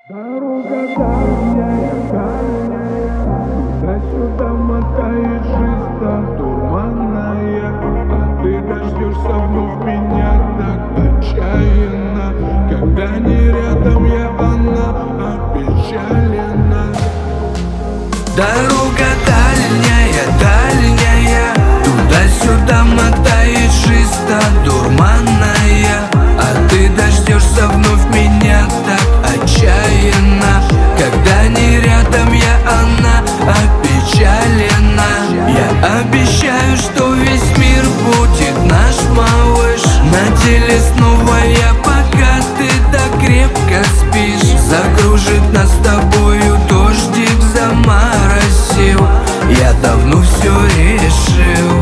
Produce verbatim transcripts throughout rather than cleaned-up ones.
Дорога дальняя, дальняя, туда-сюда мотает жизнь туманная, а ты дождешься вновь меня так отчаянно. Когда не рядом я, она опечалена. Дорога дальняя, дальняя, туда-сюда мотает жизнь дурманная, а ты дождешься вновь меня так отчаянно. Когда не рядом я, она опечалена. Я обещаю, что весь мир будет наш, малыш. На деле снова я, пока ты так крепко спишь. Закружит нас с тобою дождик, заморосил. Я давно все решил.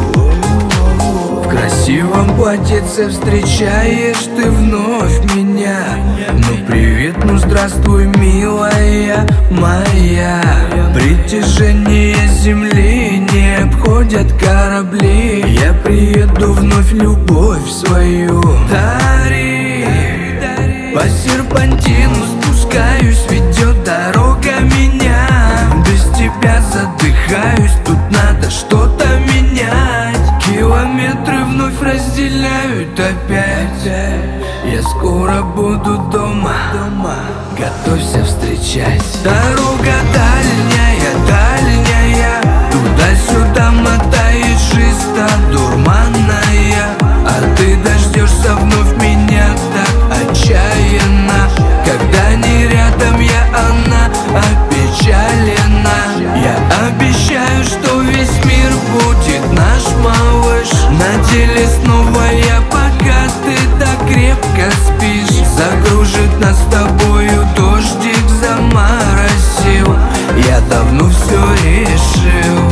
В красивом платьице встречаешь ты вновь меня. Ну привет, ну здравствуй, милая моя. Притяжение земли не обходят корабли. Я приеду вновь любовь свою дари. По серпантину спускаюсь, ведет дорога меня. Без тебя задыхаюсь, тут надо что-то менять. Километры вновь разделяют опять. Я скоро буду дома, дома. Готовься встречать. Дорога дальняя, дальняя, туда-сюда мотает жизнь дурманная, а ты дождешься вновь меня так отчаянно. Когда не рядом я, она опечалена. Я обещаю, что весь мир будет наш, малыш. На деле снова я, пока ты так крепко спишь. Загружит нас с тобою дождик, заморосил. Я давно все решил.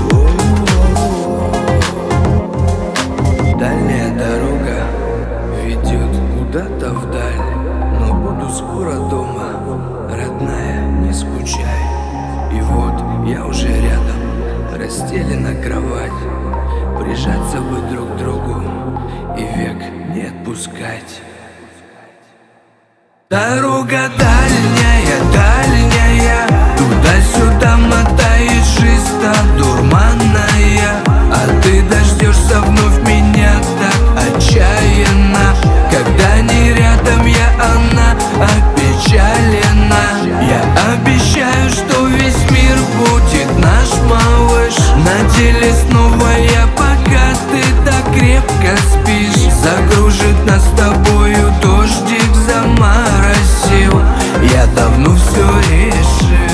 Дальняя дорога ведет куда-то вдаль, но буду скоро дома, родная, не скучай. И вот я уже рядом, расстелена кровать. Прижаться бы друг к другу и век не отпускать. Дорога дальняя, дальняя, туда-сюда мотает жизнь дурманная, а ты дождешься вновь меня так отчаянно. Когда не рядом я, она опечалена. Я обещаю, что весь мир будет наш, малыш. На деле снова я, пока ты так крепко спишь. Загружит нас с тобою дождик, заморосил. Я давно все решил.